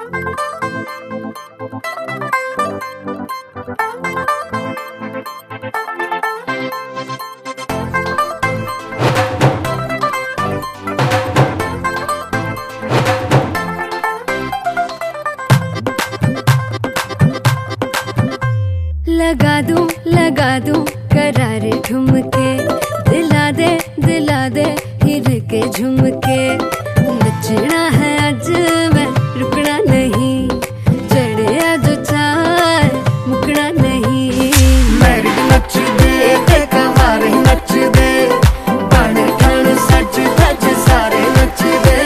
लगा दूं करारे ठुमके, दिला दे हिर के झुमके। नचना है आज मैं रुकना नहीं, चढ़िया जो चाल मुकना नहीं। मेरी नच दे ते कमारे नच दे, बन ठन सच धज सारे नच दे।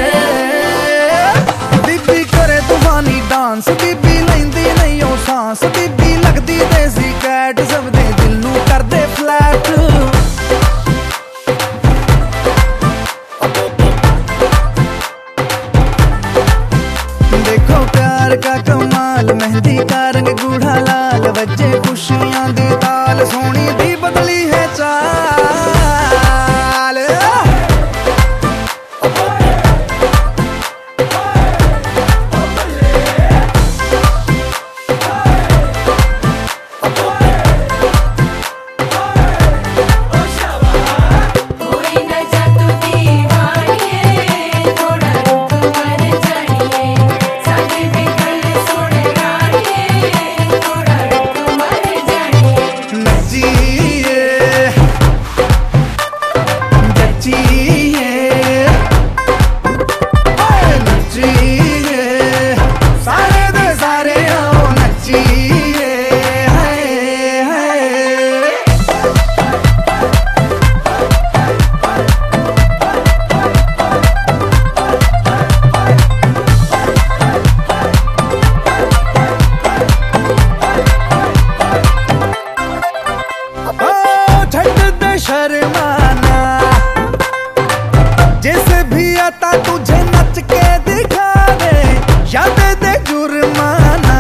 बीबी करे तूफानी डांस, बीबी लैंदी नहीं ओ सांस, बीबी लगदी देसी कैट, सब दे दिल नू कर दे फ्लैट। देखो प्यार का कमाल, मेहंदी का रंग गूढ़ा लाल, बजे खुशियां दी ताल, सोनी दी बदली है चाल। शर्माना जैसे भी आता तुझे नच के दिखा दे, या दे दे जुर्माना।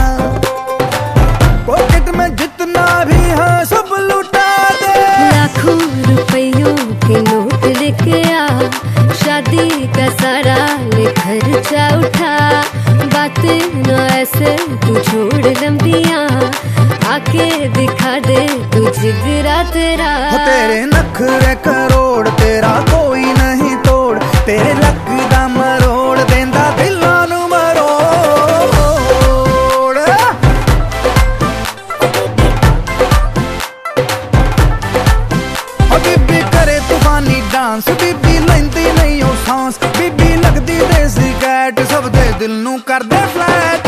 पॉकेट में जितना भी है सब लुटा दे। लाखों रुपयों के नोट लेके आ, शादी का सारा ले खर्चा उठा। बातें न ऐसे तू छोड़ लंबियां, आके दिखा दे तू जिगरा तेरा। तेरे नखरे करोड़, तेरा कोई नहीं तोड़, तेरे लक दा मरोड़ देंदा दिलां नू मरोड़। बीबी करे तूफानी डांस, बीबी लैंदी नहीं ओ सांस, बीबी लगदी देसी कैट, सब दे दिल नू कर दे फ्लैट।